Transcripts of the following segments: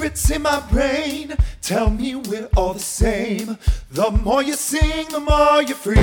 spirits in my brain tell me we're all the same. The more you sing, the more you're free.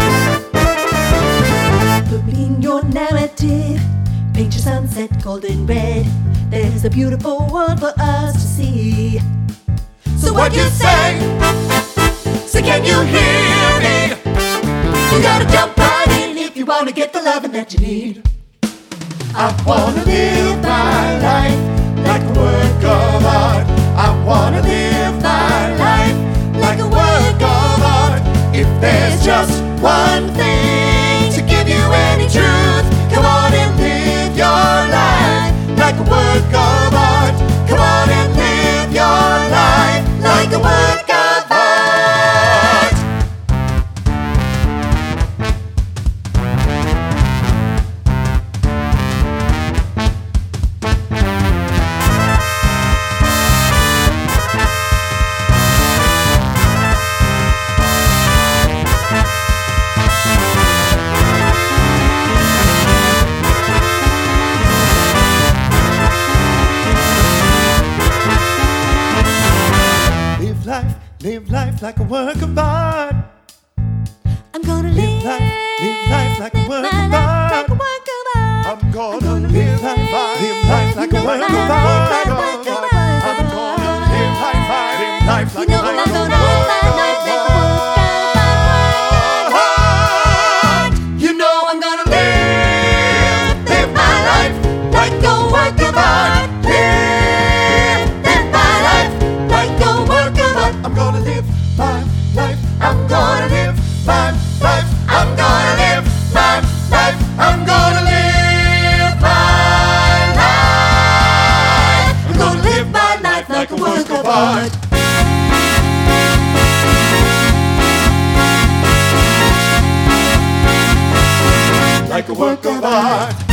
Put me in your narrative, paint your sunset golden red. There's a beautiful world for us to see. So what you say? So can you hear me? You gotta jump right in if you wanna get the loving that you need. I wanna live my life like a work of art. I wanna live my life like a work of art. If there's just one thing to give you any truth, come on and live your life like a work of art. Come on and live your life like a work of art. Live life like a work of art. I'm gonna live life like a work of art. I'm gonna live life like a work of art. I'm gonna live life like a work of art. You know I'm gonna live my life like a work of art. Live my life like a work of art. I'm gonna live my life. I'm gonna live my life. I'm gonna live my life. I'm gonna live my life. I'm gonna live my life like a work of art. Like a work of art.